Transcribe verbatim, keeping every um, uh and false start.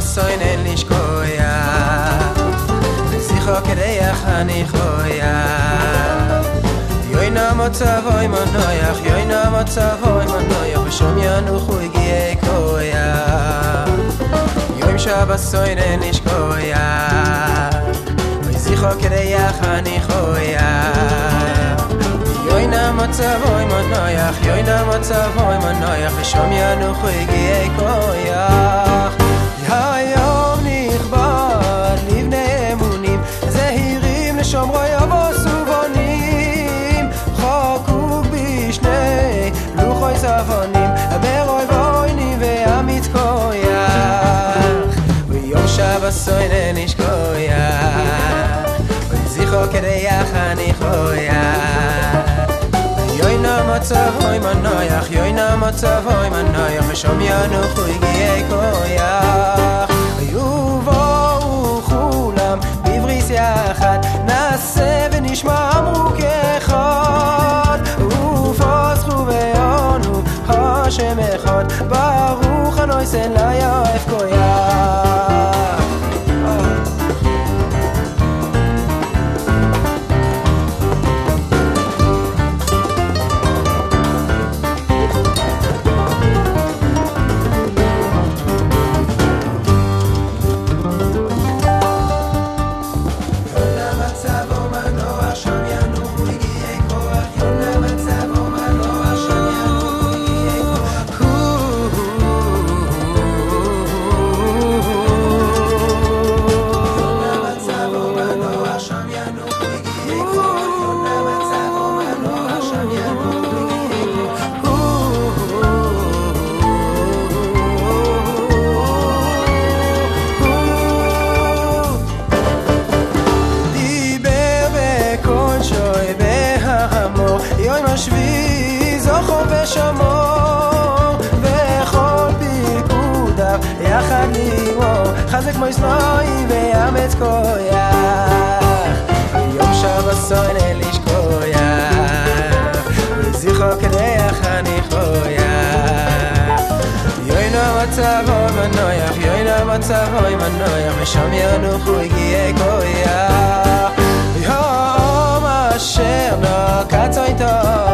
בסוין אין לשקויה זכרו כדייך אני חויה יוינה מצבוי מנויח יוינה מצבוי מנויח ושום ינוחו הגיעי קויה יוים שבסוין אין לשקויה זכרו כדייך אני חויה יוינה מצבוי מנויח יוינה מצבוי מנויח ושום ינוחו הגיעי קויח היום נכבד לבני אמונים זהירים לשומרו יבוא סובונים חוקוק בשני לוחוי צבונים ברוי בוינים ועמית קויח ויום שבסוין אין איש קויח וזכרו כדייך אני חויח יוינה מצבוי מנויח יוינה מצבוי מנויח ושום ינוחו הגיעי קויח ויובואו כולם בבריס יחד נעשה ונשמע אמרו כאחד ופוסחו ועונו השם אחד ברוך הנויסן ליואף קויח שבי זוכו ושמור וכל פיקודיו יחד לימור חזק כמו ישנוי ויאמץ קויח יום שבסוין אין לשקויח וזכרו כדייך אני חויח יוינה מצבוי מנויח יוינה מצבוי מנויח ושם ינוחו הגיעי קויח יום אשר נקץ איתו